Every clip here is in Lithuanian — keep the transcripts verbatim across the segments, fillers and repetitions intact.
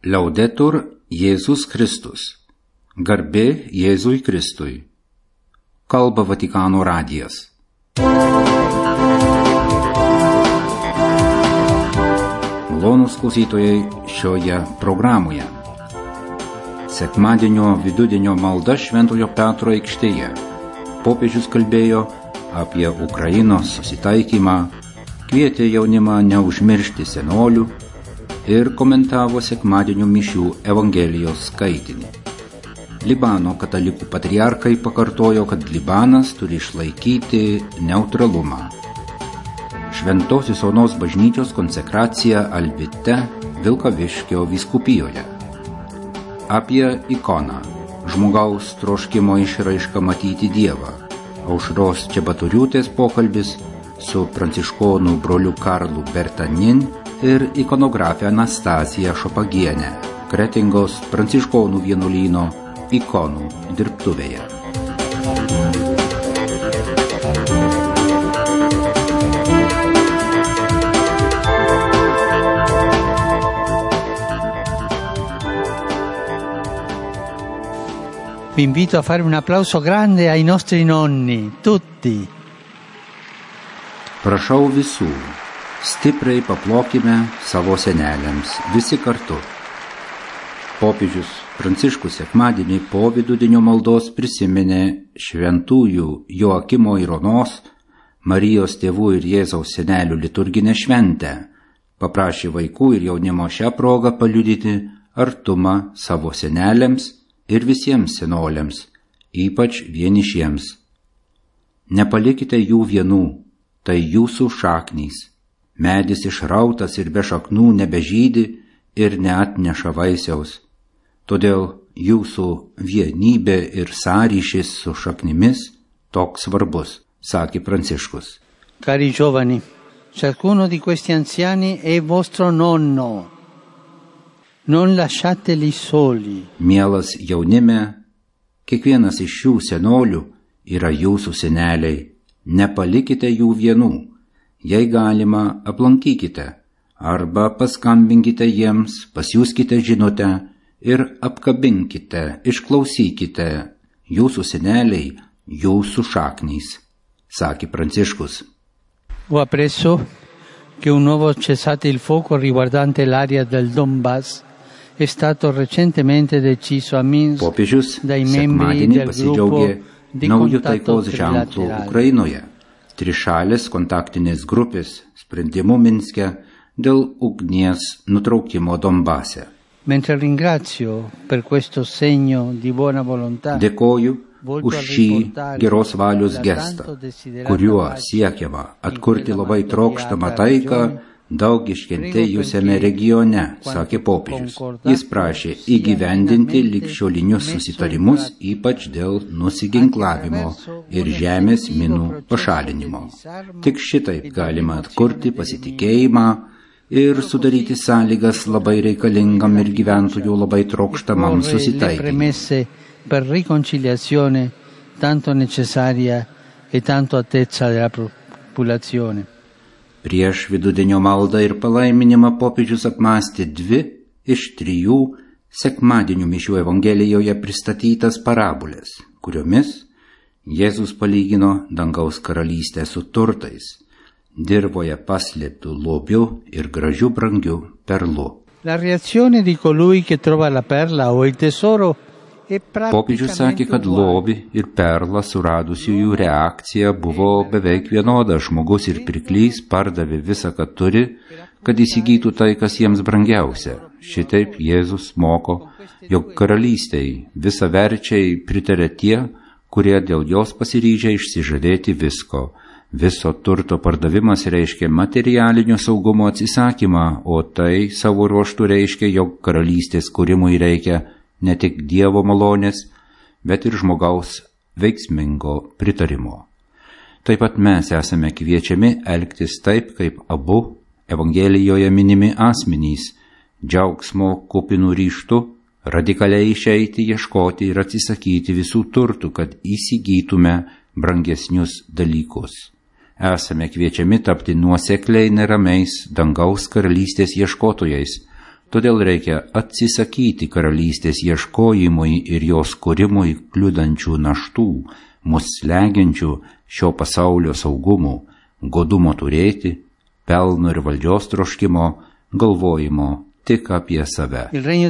Laudetur Jėzus Kristus. Garbė Jėzui Kristui. Kalba Vatikano radijas. Malonūs klausytojai šioje programoje. Sekmadienio vidudienio malda Šventojo Petro aikštėje. Popiežius kalbėjo apie Ukrainos susitaikymą, kvietė jaunimą neužmiršti senolių ir komentavo sekmadienio mišių Evangelijos skaitinį. Libano katalikų patriarkai pakartojo, kad Libanas turi išlaikyti neutralumą. Šventosios Onos bažnyčios konsekracija Alvite Vilkaviškio vyskupijoje. Apie ikoną, žmogaus troškimo išraišką matyti Dievą. Aušros Čebaturiūtės pokalbis su pranciškonų broliu Karlu Bertanin ir ikonografė Anastasija Šopagienė, Kretingos pranciškonų vienuolyno ikonų dirbtuvėje. Vi invito a fare un applauso grande ai nostri nonni, tutti. Prašau visų, stipriai paplokime savo seneliams, visi kartu. Popiežius Pranciškus sekmadienį po vidudienio maldos prisiminė šventųjų Joakimo ir Onos, Marijos tėvų ir Jėzaus senelių liturginę šventę. Paprašė vaikų ir jaunimo šią progą paliudyti artumą savo seneliams ir visiems senoliams, ypač vienišiems. Nepalikite jų vienų, tai jūsų šaknys. Medis išrautas ir be šaknų nebežydi ir neatneša vaisiaus. Todėl jūsų vienybė ir sąryšis su šaknimis toks svarbus, sakė Pranciškus. Cari giovani, ciascuno di questi anziani è vostro nonno. Non lasciateli soli. Mielas jaunime, kiekvienas iš šių senolių yra jūsų seneliai. Nepalikite jų vienų. Jei galima, aplankykite arba paskambinkite jiems, pasiųskite žinutę ir apkabinkite, išklausykite. Jūsų seneliai, jūsų šaknys, sakė Pranciškus. Ho appreso che un nuovo cessate il fuoco riguardante l'area del Donbass è stato recentemente deciso a Minsk Popiežius dai membri del gruppo di naujų contatto taikos ženklų trilaterale. Ukrainoje. Trišalės kontaktinės grupės sprendimu Minske dėl ugnies nutraukimo Donbase. Mentre ringrazio per questo segno di buona volontà, Dėkoju už šį geros valios gestą, kuriuo siekiama atkurti labai trokštamą taiką daug iškentėjusiame regione, sakė popiežius. Jis prašė įgyvendinti ligšiolinius susitarimus, ypač dėl nusiginklavimo ir žemės minų pašalinimo. Tik šitaip galima atkurti pasitikėjimą ir sudaryti sąlygas labai reikalingam ir gyventojų labai trokštamam susitaikymui. per riconciliazione tanto necessaria e tanto attesa della popolazione. Prieš vidudienio maldą ir palaiminimą popiežius apmąstė dvi iš trijų sekmadienių mišių Evangelijoje pristatytas parabolės, kuriomis Jėzus palygino dangaus karalystę su turtais, dirvoje paslėptų lobiu ir gražiu brangiu perlu. La reazione di colui che trova la perla o il tesoro è Popiežius sakė, kad lobį ir perlą suradusiųjų reakcija buvo beveik vienoda. Žmogus ir pirklys pardavė visą, ką turi, kad įsigytų tai, kas jiems brangiausia. Šitaip Jėzus moko, jog karalystei visaverčiai pritarė tie, kurie dėl jos pasiryžę išsižadėti visko. Viso turto pardavimas reiškia materialinio saugumo atsisakymą, o tai savo ruožtu reiškia, jog karalystės kūrimui reikia ne tik Dievo malonės, bet ir žmogaus veiksmingo pritarimo. Taip pat mes esame kviečiami elgtis taip, kaip abu Evangelijoje minimi asmenys, džiaugsmo kupinų ryžtų, radikaliai išeiti, ieškoti ir atsisakyti visų turtų, kad įsigytume brangesnius dalykus. Esame kviečiami tapti nuosekliai neramiais dangaus karalystės ieškotojais, Todėl reikia atsisakyti karalystės ieškojimui ir jos kūrimui kliudančių naštų, mus slegiančių šio pasaulio saugumų, godumo turėti, pelno ir valdžios troškimo, galvojimo tik apie save.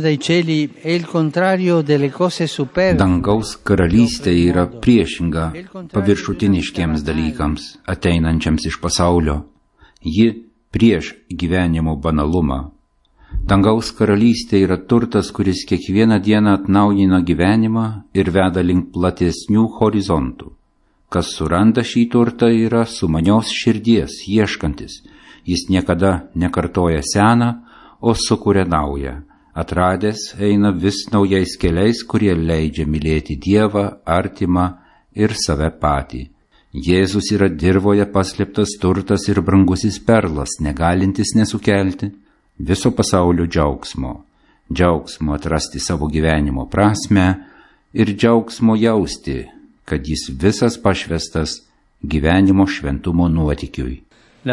Dangaus karalystė yra priešinga paviršutiniškiems dalykams, ateinančiams iš pasaulio. Ji prieš gyvenimo banalumą. Dangaus karalystė yra turtas, kuris kiekvieną dieną atnaujina gyvenimą ir veda link platesnių horizontų. Kas suranda šį turtą, yra sumanios širdies ieškantis. Jis niekada nekartoja seną, o sukuria naują. Atradęs eina vis naujais keliais, kurie leidžia mylėti Dievą, artimą ir save patį. Jėzus yra dirvoje paslėptas turtas ir brangusis perlas, negalintis nesukelti viso pasaulio džiaugsmo. Džiaugsmo atrasti savo gyvenimo prasmę ir džiaugsmo jausti, kad jis visas pašvestas gyvenimo šventumo nuotykiui.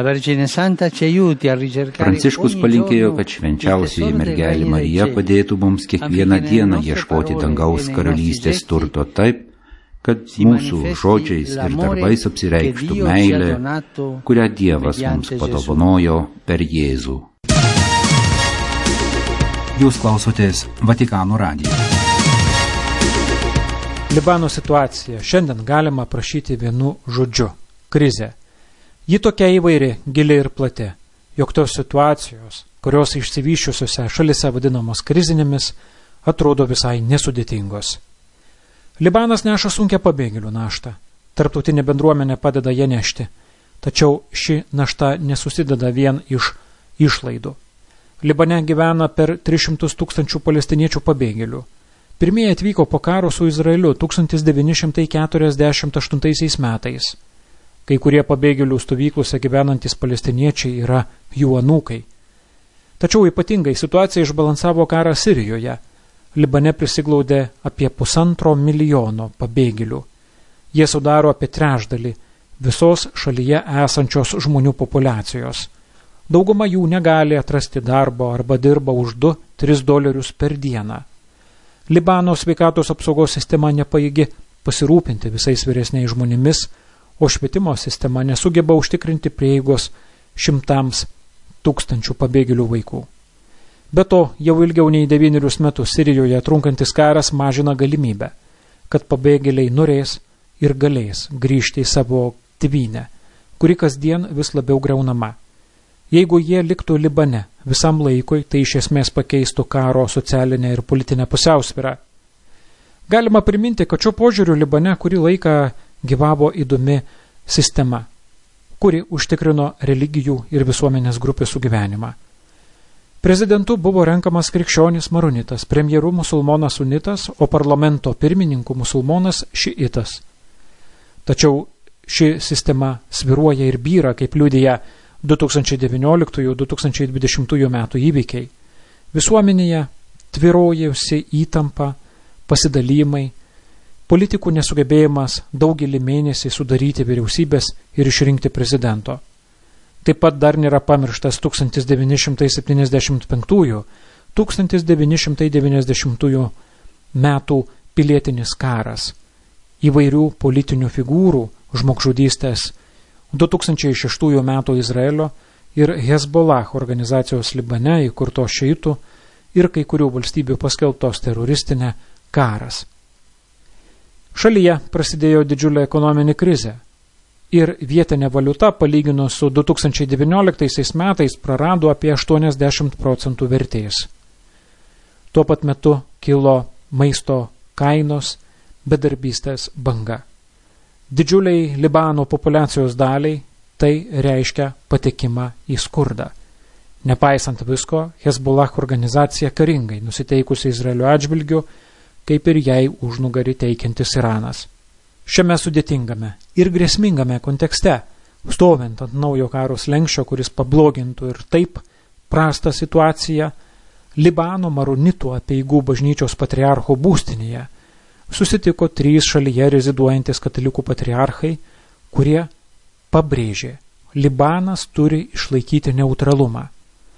Pranciškus palinkėjo, kad švenčiausioji mergelė Marija padėtų mums kiekvieną dieną ieškoti dangaus karalystės turto taip, kad mūsų žodžiais ir darbais apsireikštų meilė, kurią Dievas mums padovanojo per Jėzų. Jūs klausotės Vatikano radijo. Libano situacija šiandien galima aprašyti vienu žodžiu – krizė. Ji tokia įvairi, gili ir plati, jog tos situacijos, kurios išsivysčiusiose šalise vadinamos krizinėmis, atrodo visai nesudėtingos. Libanas neša sunkią pabėgėlių naštą. Tarptautinė bendruomenė padeda ją nešti, tačiau ši našta nesusideda vien iš išlaidų. Libane gyvena per tris šimtus tūkstančių palestiniečių pabėgėlių. Pirmieji atvyko po karo su Izraeliu tūkstantis devyni šimtai keturiasdešimt aštuntaisiais metais. Kai kurie pabėgėlių stovyklose gyvenantys palestiniečiai yra jų anūkai. Tačiau ypatingai situaciją išbalansavo karas Sirijoje. Libane prisiglaudė apie pusantro milijono pabėgėlių. Jie sudaro apie trečdalį visos šalyje esančios žmonių populiacijos. Dauguma jų negali atrasti darbo arba dirba už du tris dolerius per dieną. Libano sveikatos apsaugos sistema nepajėgi pasirūpinti visais vyresniais žmonėmis, o švietimo sistema nesugeba užtikrinti prieigos šimtams tūkstančių pabėgėlių vaikų. Be to, jau ilgiau nei devynerius metus Sirijoje trunkantis karas mažina galimybę, kad pabėgėliai norės ir galės grįžti į savo tėvynę, kuri kasdien vis labiau griaunama. Jeigu jie liktų Libane visam laikui, tai iš esmės pakeistų karo socialinę ir politinę pusiausvyrą. Galima priminti, kad šio požiūriu Libane kurį laiką gyvavo įdomi sistema, kuri užtikrino religijų ir visuomenės grupės sugyvenimą. Prezidentu buvo renkamas krikščionis maronitas, premjeru musulmonas sunitas, o parlamento pirmininku musulmonas šiitas. Tačiau ši sistema svyruoja ir byra, kaip liudija du tūkstančiai devynioliktųjų - du tūkstančiai dvidešimtųjų metų įvykiai. Visuomenėje tvyrojusi įtampa, pasidalymai, politikų nesugebėjimas daugelį mėnesį sudaryti vyriausybės ir išrinkti prezidento. Taip pat dar nėra pamirštas tūkstantis devyni šimtai septyniasdešimt penktųjų - tūkstantis devyni šimtai devyniasdešimtųjų metų pilietinis karas, įvairių politinių figūrų žmogžudystės, du tūkstančiai šeštųjų metų Izraelio ir Hezbollah organizacijos Libane įkurtos šiitų ir kai kurių valstybių paskelbtos teroristinė karas. Šalyje prasidėjo didžiulė ekonominė krizė ir vietinė valiuta palyginus su du tūkstančiai devynioliktaisiais metais prarado apie aštuoniasdešimt procentų vertės. Tuo pat metu kilo maisto kainos, bedarbystės banga. Didžiuliai Libano populiacijos daliai tai reiškia patekimą į skurdą. Nepaisant visko, Hezbollah organizacija karingai nusiteikusi Izraelio atžvilgiu, kaip ir jai užnugarį teikiantis Iranas. Šiame sudėtingame ir grėsmingame kontekste, stovint ant naujo karo slenksčio, kuris pablogintų ir taip prastą situaciją, Libano maronitų apeigų bažnyčios patriarcho būstinėje susitiko trys šalyje reziduojantis katalikų patriarchai, kurie pabrėžė, Libanas turi išlaikyti neutralumą.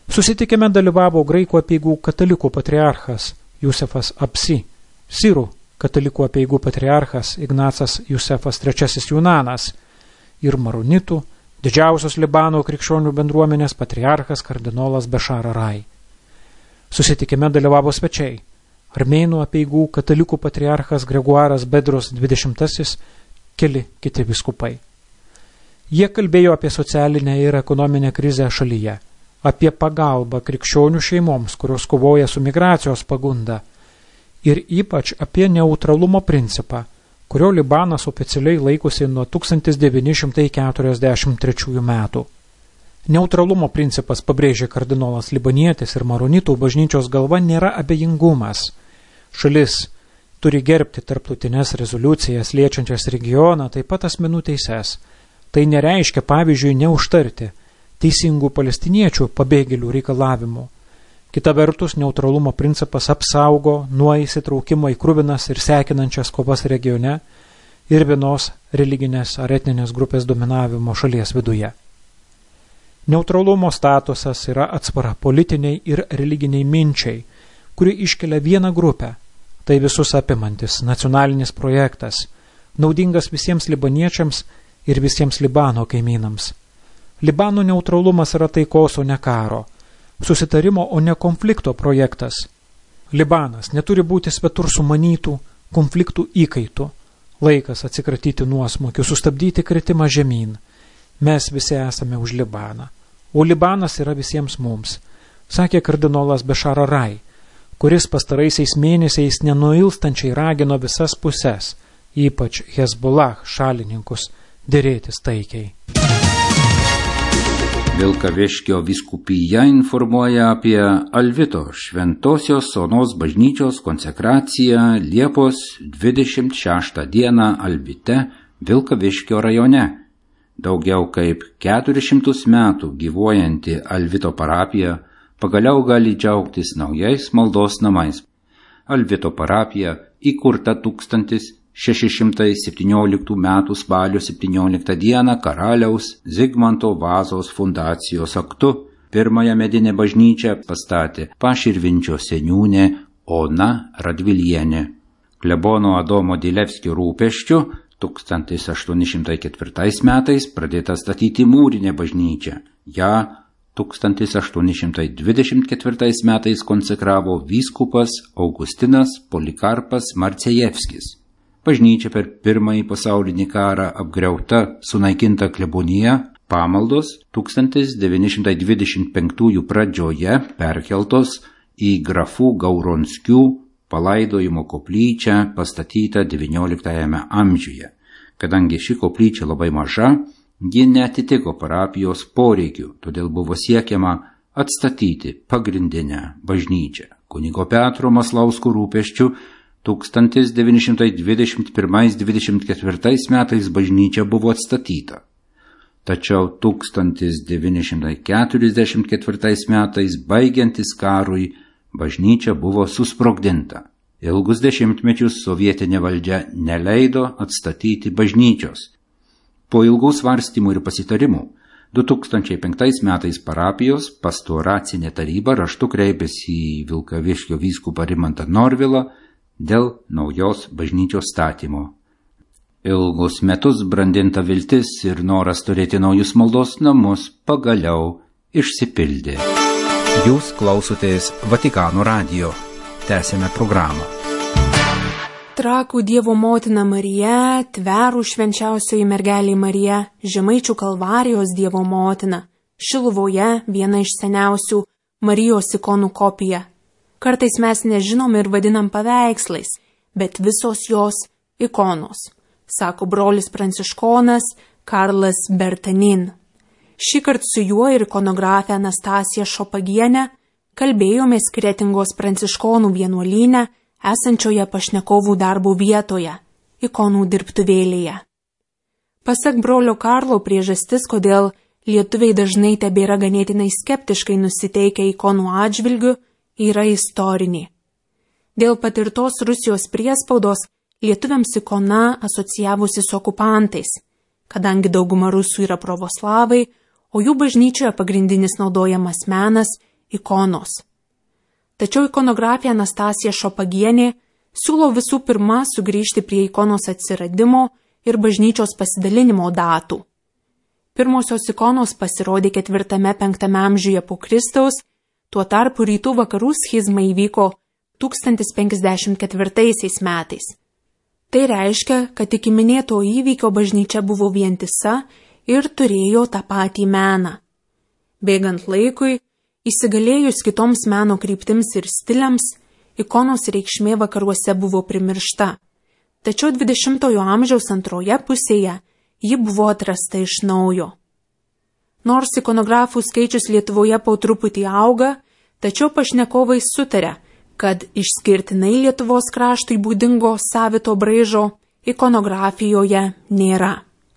Susitikime dalyvavo graikų apeigų katalikų patriarchas Jusefas Apsi, sirų katalikų apeigų patriarchas Ignacas Jusefas trečiasis Junanas ir maronitų, didžiausios Libano krikščionių bendruomenės patriarchas kardinolas Bešara Rai. Susitikime dalyvavo svečiai armėnų apeigų katalikų patriarchas Gregoaras Bedros dvidešimtasis, keli kiti vyskupai. Jie kalbėjo apie socialinę ir ekonominę krizę šalyje, apie pagalbą krikščionių šeimoms, kurios kovoja su migracijos pagunda, ir ypač apie neutralumo principą, kurio Libanas oficialiai laikosi nuo tūkstantis devyni šimtai keturiasdešimt trečiųjų metų. Neutralumo principas, pabrėžė kardinolas libanietis ir maronitų bažnyčios galva, nėra abejingumas. Šalis turi gerbti tarptautinės rezoliucijas liečiančias regioną, taip pat asmenų teises. Tai nereiškia, pavyzdžiui, neužtarti teisingų palestiniečių pabėgėlių reikalavimų. Kita vertus, neutralumo principas apsaugo nuo įsitraukimo į kruvinas ir sekinančias kovas regione ir vienos religinės ar etninės grupės dominavimo šalies viduje. Neutralumo statusas yra atsvara politiniai ir religiniai minčiai, kuri iškelia vieną grupę. Tai visus apimantis nacionalinis projektas, naudingas visiems libaniečiams ir visiems Libano kaimynams. Libano neutralumas yra taikos, o ne karo, susitarimo, o ne konflikto projektas. Libanas neturi būti svetur sumanytų konfliktų įkaitų. Laikas atsikratyti nuosmukių, sustabdyti kritimą žemyn. Mes visi esame už Libaną, o Libanas yra visiems mums, sakė kardinolas Bešara Rai, kuris pastaraisiais mėnesiais nenuilstančiai ragino visas puses, ypač Hezbollah šalininkus, dėrėtis taikiai. Vilkaviškio vyskupija informuoja apie Alvito šventosios Onos bažnyčios konsekraciją Liepos dvidešimt šeštą dieną Alvite, Vilkaviškio rajone. Daugiau kaip keturis šimtus metų gyvuojanti Alvito parapija pagaliau gali džiaugtis naujais maldos namais. Alvito parapija įkurta tūkstantis šeši šimtai septynioliktų metų spalio septynioliktą dieną karaliaus Zigmanto Vazos fundacijos aktu. Pirmąją medinę bažnyčią pastatė Paširvinčio seniūnė Ona Radvilienė. Klebono Adomo Dilevskio rūpesčiu tūkstantis aštuoni šimtai ketvirtais metais pradėta statyti mūrinę bažnyčią. Ja tūkstantis aštuoni šimtai dvidešimt ketvirtais metais konsekravo vyskupas Augustinas Polikarpas Marcejevskis. Bažnyčia per pirmąjį pasaulinį karą apgriauta, sunaikinta klebonija, pamaldos tūkstantis devyni šimtai dvidešimt penktųjų pradžioje perkeltos į grafų Gauronskių palaidojimo koplyčią pastatytą devynioliktajame amžiuje. Kadangi ši koplyčia labai maža, ji neatitiko parapijos poreikių, todėl buvo siekiama atstatyti pagrindinę bažnyčią. Kunigo Petro Maslausko rūpesčiu tūkstantis devyni šimtai dvidešimt pirmais dvidešimt ketvirtais metais bažnyčia buvo atstatyta. Tačiau tūkstantis devyni šimtai keturiasdešimt ketvirtais metais baigiantis karui bažnyčia buvo susprogdinta. Ilgus dešimtmečius sovietinė valdžia neleido atstatyti bažnyčios. Po ilgų svarstymų ir pasitarimų du tūkstančiai penktais metais parapijos pastoracinė taryba raštu kreipėsi į Vilkaviškio vyskupą Rimantą Norvilą dėl naujos bažnyčios statymo. Ilgus metus brandinta viltis ir noras turėti naujus maldos namus pagaliau išsipildė. Jūs klausotės Vatikano radijo. Tęsėme programą. Trakų Dievo motina Marija, Tverų švenčiausioji mergelė Marija, Žemaičių Kalvarijos Dievo motina, Šiluvoje viena iš seniausių Marijos ikonų kopija. Kartais mes nežinom ir vadinam paveikslais, bet visos jos ikonos, sako brolis pranciškonas Karlas Bertanin. Šįkart su juo ir ikonografė Anastasija Šopagienė kalbėjomės Kretingos pranciškonų vienuolyne esančioje pašnekovų darbo vietoje, ikonų dirbtuvėlėje. Pasak brolio Karlo, priežastis, kodėl lietuviai dažnai tebėra ganėtinai skeptiškai nusiteikę ikonų atžvilgių, yra istorinė. Dėl patirtos Rusijos priespaudos lietuviams ikona asocijavosi su okupantais, kadangi dauguma rusų yra pravoslavai, o jų bažnyčioje pagrindinis naudojamas menas ikonos. Tačiau ikonografė Anastasija Šopagienė siūlo visų pirma sugrįžti prie ikonos atsiradimo ir bažnyčios pasidalinimo datų. Pirmosios ikonos pasirodė ketvirtame penktame amžiuje po Kristaus, tuo tarpu rytų vakarų schizma įvyko tūkstantis penkiasdešimt ketvirtaisiais metais. Tai reiškia, kad iki minėto įvykio bažnyčia buvo vientisa ir turėjo tą patį meną. Bėgant laikui, įsigalėjus kitoms meno kryptims ir stiliams, ikonos reikšmė vakaruose buvo primiršta. Tačiau dvidešimtojo amžiaus antroje pusėje ji buvo atrasta iš naujo. Nors ikonografų skaičius Lietuvoje po truputį auga, tačiau pašnekovai sutaria, kad išskirtinai Lietuvos kraštui būdingo savito braižo ikonografijoje nėra.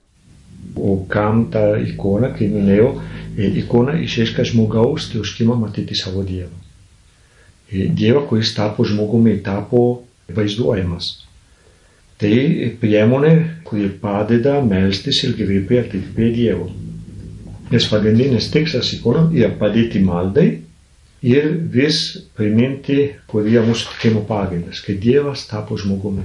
O kam ta ikona, kaip minėjau, ikona išreiškia žmogaus troškimą matyti savo Dievą. Dievą, kuris tapo žmogumi, tapo vaizduojamas. Tai priemonė, kuri padeda melstis ir geriau priartėti prie Dievo. Nes pagrindinis tikslas ikonom yra padėti maldai ir vis priminti, kur yra mūsų tikėjimo pagrindas, kad Dievas tapo žmogumi.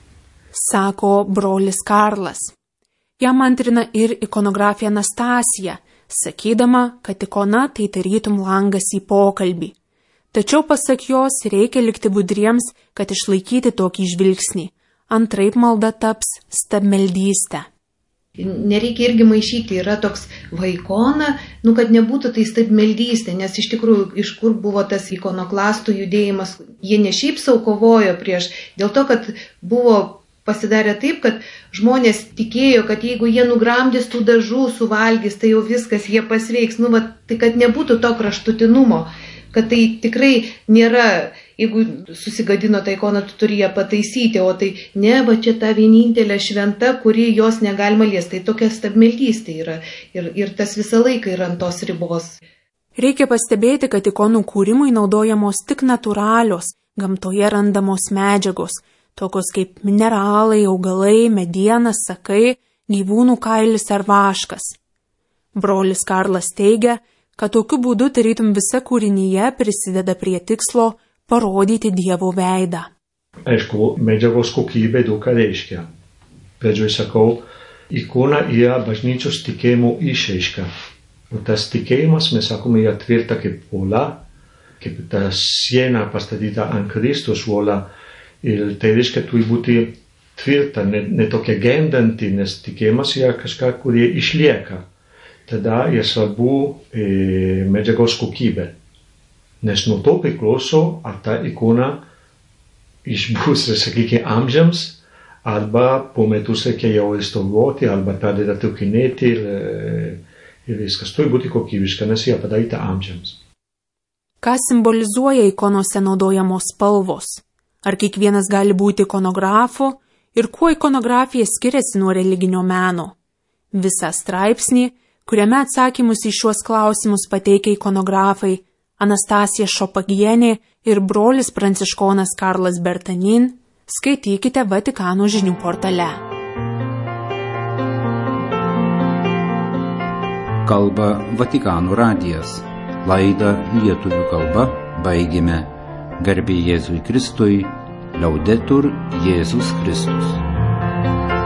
Sako brolis Karlas. Jam antrina ir ikonografė Anastasija, sakydama, kad ikona tai tarytum langas į pokalbį. Tačiau pasak jos reikia likti budriems, kad išlaikyti tokį žvilgsnį. Antraip malda taps stabmeldystė. Nereikia irgi maišyti, yra toks vaikona, nu kad nebūtų tai stabmeldystė, nes iš tikrųjų iš kur buvo tas ikonoklastų judėjimas, jie ne šiaip sau kovojo prieš, dėl to, kad buvo pasidarė taip, kad žmonės tikėjo, kad jeigu jie nugramdys tų dažų, suvalgys, tai jau viskas, jie pasveiks, nu va, tai kad nebūtų to kraštutinumo, kad tai tikrai nėra, jeigu susigadino tą ikoną, tu turi ją pataisyti, o tai ne, va čia ta vienintelė šventa, kuri jos negalima liesti. Tai tokia stabmeldystė yra ir, ir tas visą laiką yra ant tos ribos. Reikia pastebėti, kad ikonų kūrimui naudojamos tik natūralios, gamtoje randamos medžiagos, tokios kaip mineralai, augalai, medienas, sakai, gyvūnų kailis ar vaškas. Brolis Karlas teigia, kad tokiu būdu tarytum visa kūrinyje prisideda prie tikslo parodyti Dievo veidą. Aišku, medžiagos kokybė daug ką reiškia. Pradžioj sakau, ikona yra bažnyčios tikėjimo išraiška. O tas tikėjimas, mes sakome, yra tvirta kaip uola, kaip ta siena pastatyta ant Kristus uola. Ir tai reiškia, turi būti tvirta, ne, ne tokia gendanti, nes tikėjimas yra kažką, kurie išlieka. Tada yra svarbu e, medžiagos kokybė. Nes nuo to priklauso, ar ta ikona išbus, sakykime, amžiams, arba po metus reikia jau restauruoti, arba pradeda trūkinėti ir, ir viskas. Turi būti kokybiška, nes yra padaryta amžiams. Ką simbolizuoja ikonose naudojamos spalvos? Ar kiekvienas gali būti ikonografu ir kuo ikonografija skiriasi nuo religinio meno? Visą straipsnį, kuriame atsakymus į šiuos klausimus pateikia ikonografai Anastasija Šopagienė ir brolis pranciškonas Karlas Bertanin, skaitykite Vatikano žinių portale. Kalba Vatikano radijas. Laidą lietuvių kalba baigėme. Garbė Jėzui Kristui, Laudetur Jėzus Kristus.